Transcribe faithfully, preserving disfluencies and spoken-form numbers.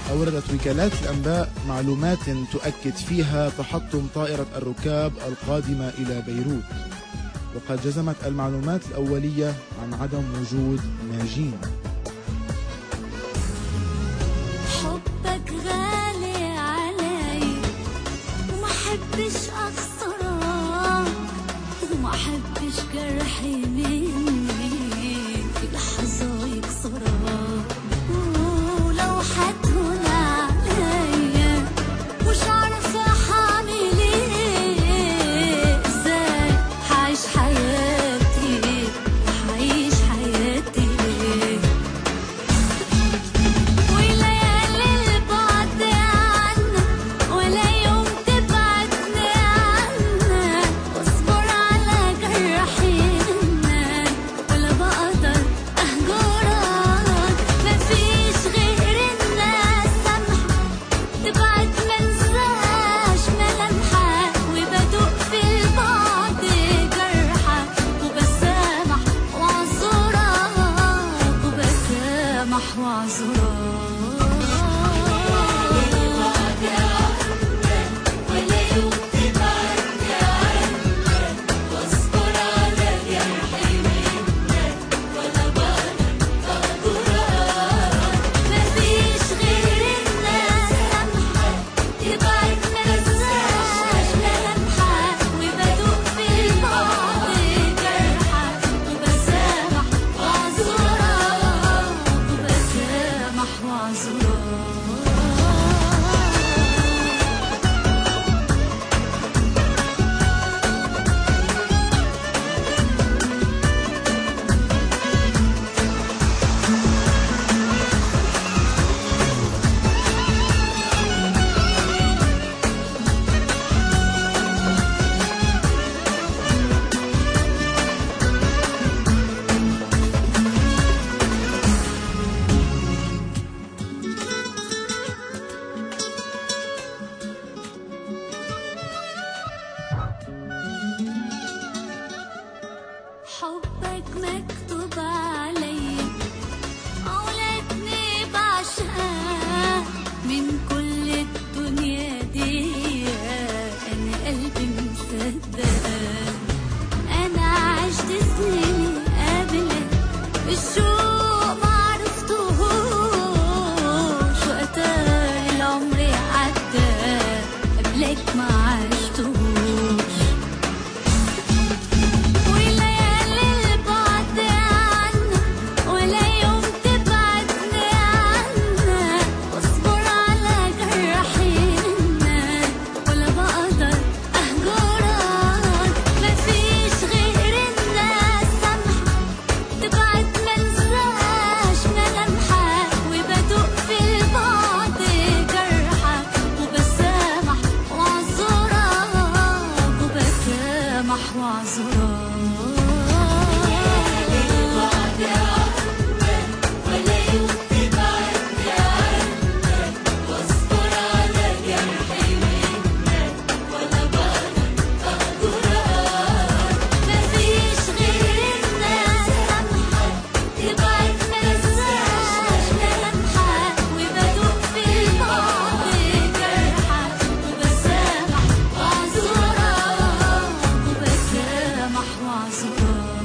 أوردت وكالات الأنباء معلومات تؤكد فيها تحطم طائرة الركاب القادمة إلى بيروت، وقد جزمت المعلومات الأولية عن عدم وجود ناجين. حبك غالي علي وما حبش أخسرك، وما حبش جرحي مني في لحظة يكسرك، ولو حتهون عليا مش عارفة حعمل ايه، ازاي حعيش حياتي حعيش حياتي ليه، وليالي البعد عنك ولا يوم تبعدني عنك، واصبر على جرحي منك ولا بقدر اهجرك، مفيش غير الناس سامحة تبعد منساش ملامحك، وبدوق في البعد جرحك وبسامح واعذرك وبسامح واعذرك. ولا يوم تبعدني عنك واصبر على جرحي منك ولا بقدر اهجرك، مفيش غير الناس سامحة تبعد منساش ملامحك، وبدوق في البعد جرحك وبسامح واعذرك وبسامح واعذرك. حبك مكتوب عليا أولادني بعشقها من كل الدنيا دي، أنا قلبي مصدقة، أنا عشت سنين قبلك الشوق معرفتهوش، وقتها العمر عدى قبلك ما عشتهوش، وليالي البعد عنك ولا يوم تبعدني عنك، واصبر على جرحي منك ولا بقدر أهجرك، مفيش غير الناس سامحة تبعد منساش ملامحك، وبدوق في البعد جرحك وبسامح واعذرك وبسامح واعذرك. ولا يوم تبعدني عنك واصبر على جرحي منك ولا بقدر أهجرك، مفيش غير الناس سامحة تبعد منساش ملامحك، وبدوق في البعد جرحك وبسامح واعذرك وبسامح واعذرك.